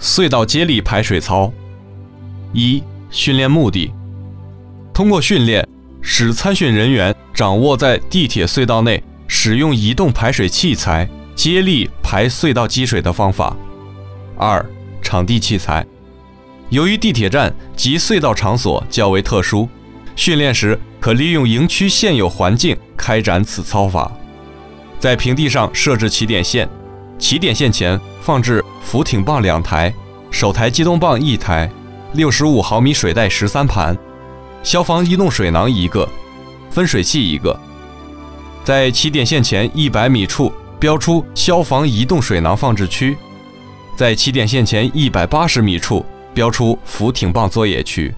隧道接力排水操。一、训练目的：通过训练，使参训人员掌握在地铁隧道内使用移动排水器材接力排隧道积水的方法。二、场地器材：由于地铁站及隧道场所较为特殊，训练时可利用营区现有环境开展此操法。在平地上设置起点线，起点线前放置浮艇棒2台，手抬机动棒1台，65毫米水袋13盘，消防移动水囊1个，分水器1个。在起点线前100米处标出消防移动水囊放置区，在起点线前180米处标出浮艇棒作业区。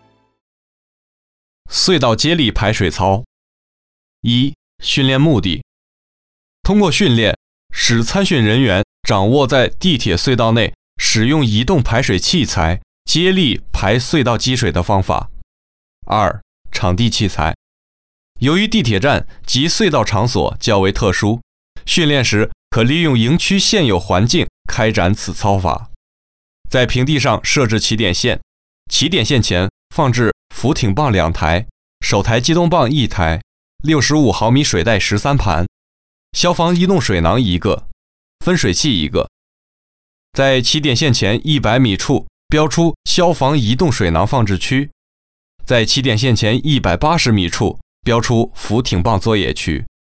隧道接力排水操。一、训练目的：通过训练，使参训人员掌握在地铁隧道内使用移动排水器材接力排隧道积水的方法。二、场地器材：由于地铁站及隧道场所较为特殊，训练时可利用营区现有环境开展此操法。在平地上设置起点线，起点线前放置浮艇棒2台，手抬机动棒1台，65毫米水袋13盘，消防移动水囊1个，分水器1个。在起点线前100米处标出消防移动水囊放置区，在起点线前180米处标出浮艇棒作业区。